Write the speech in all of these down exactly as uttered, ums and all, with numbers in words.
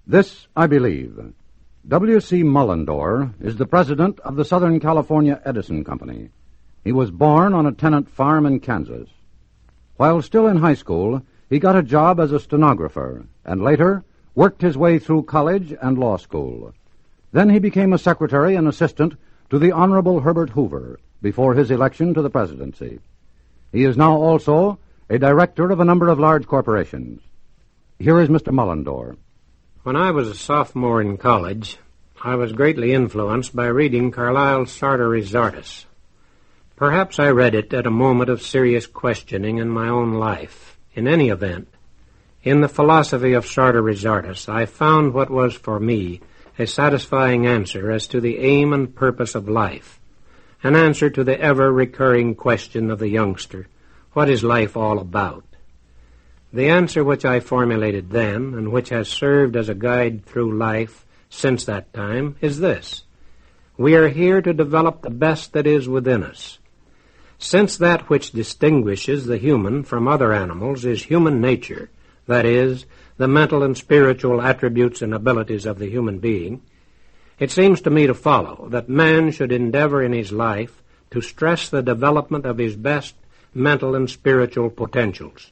This I believe. W C Mullendore is the president of the Southern California Edison Company. He was born on a tenant farm in Kansas. While still in high school, he got a job as a stenographer and later worked his way through college and law school. Then he became a secretary and assistant to the Honorable Herbert Hoover before his election to the presidency. He is now also a director of a number of large corporations. Here is Mister Mullendore. When I was a sophomore in college, I was greatly influenced by reading Carlyle's Sartor Resartus. Perhaps I read it at a moment of serious questioning in my own life. In any event, in the philosophy of Sartor Resartus, I found what was for me a satisfying answer as to the aim and purpose of life, an answer to the ever-recurring question of the youngster, what is life all about? The answer which I formulated then, and which has served as a guide through life since that time, is this. We are here to develop the best that is within us. Since that which distinguishes the human from other animals is human nature, that is, the mental and spiritual attributes and abilities of the human being, it seems to me to follow that man should endeavor in his life to stress the development of his best mental and spiritual potentials.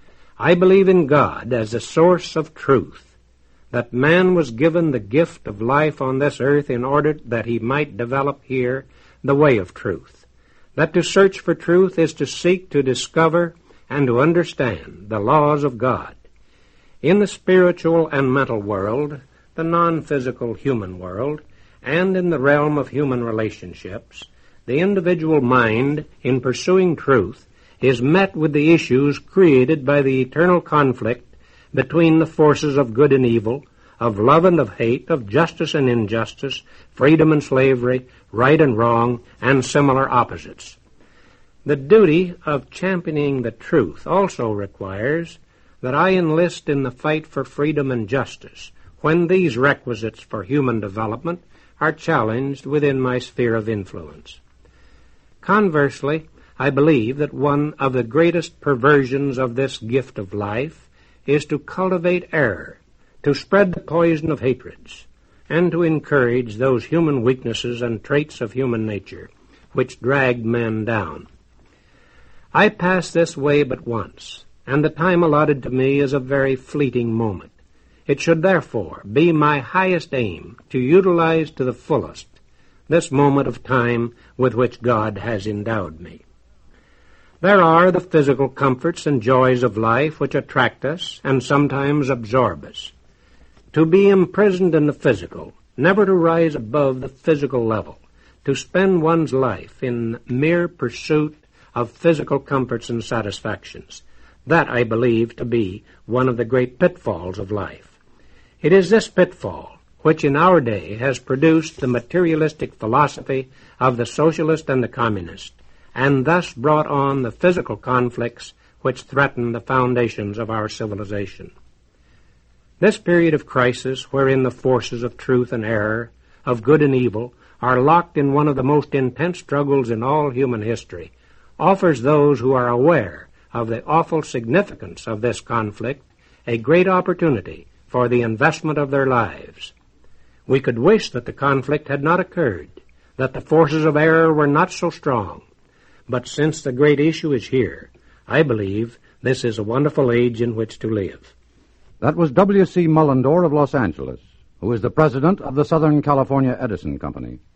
I believe in God as the source of truth, that man was given the gift of life on this earth in order that he might develop here the way of truth, that to search for truth is to seek to discover and to understand the laws of God. In the spiritual and mental world, the non-physical human world, and in the realm of human relationships, the individual mind, in pursuing truth, is met with the issues created by the eternal conflict between the forces of good and evil, of love and of hate, of justice and injustice, freedom and slavery, right and wrong, and similar opposites. The duty of championing the truth also requires that I enlist in the fight for freedom and justice when these requisites for human development are challenged within my sphere of influence. Conversely, I believe that one of the greatest perversions of this gift of life is to cultivate error, to spread the poison of hatreds, and to encourage those human weaknesses and traits of human nature which drag men down. I pass this way but once, and the time allotted to me is a very fleeting moment. It should therefore be my highest aim to utilize to the fullest this moment of time with which God has endowed me. There are the physical comforts and joys of life which attract us and sometimes absorb us. To be imprisoned in the physical, never to rise above the physical level, to spend one's life in mere pursuit of physical comforts and satisfactions, that I believe to be one of the great pitfalls of life. It is this pitfall which in our day has produced the materialistic philosophy of the socialist and the communist, and thus brought on the physical conflicts which threaten the foundations of our civilization. This period of crisis, wherein the forces of truth and error, of good and evil, are locked in one of the most intense struggles in all human history, offers those who are aware of the awful significance of this conflict a great opportunity for the investment of their lives. We could wish that the conflict had not occurred, that the forces of error were not so strong. But since the great issue is here, I believe this is a wonderful age in which to live. That was W C Mullendore of Los Angeles, who is the president of the Southern California Edison Company.